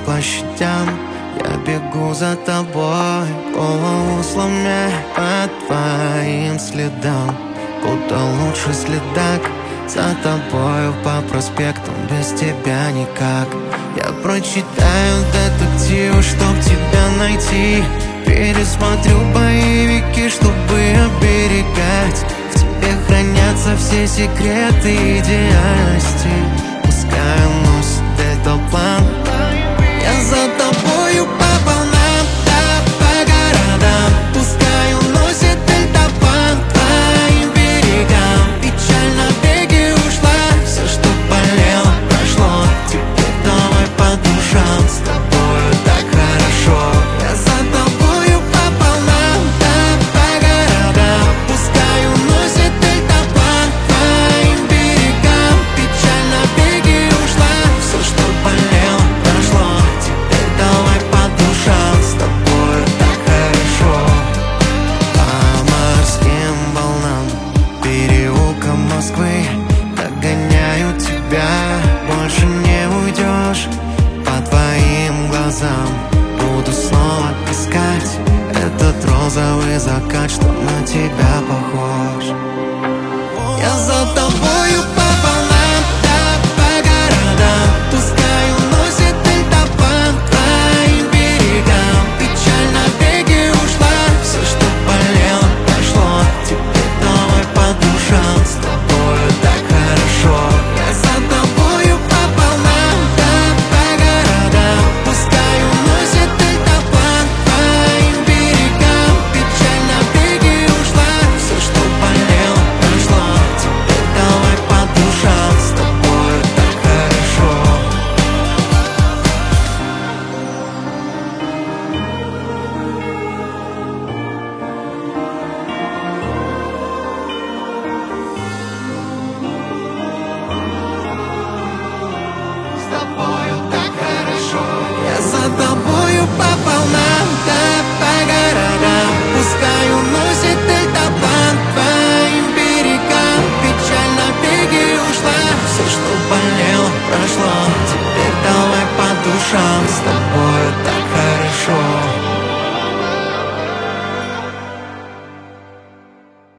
площадям. Я бегу за тобой, голову сломя по твоим следам. Куда лучше следак, за тобою по проспектам, без тебя никак. Я прочитаю детективы, чтоб тебя найти. Пересмотрю боевики, чтобы оберегать. В тебе хранятся все секреты идеальности. Пускай носит дельтаплан. Я за тобою по волнам, да, по городам. Пускай уносит дельтаплан твоим берегам. Печально в беге ушла, все, что болело, прошло. Теперь давай по душам, с тобою так хорошо. Я за тобою по волнам, да, по городам. Пускай уносит дельтаплан твоим берегам. Печально в беге ушла, все, что болело, прошло. Теперь давай по душам, с тобою так хорошо. По морским волнам, переулкам Москвы догоняю тебя, больше не уйдешь. По твоим глазам буду снова искать этот розовый закат, что на тебя похож.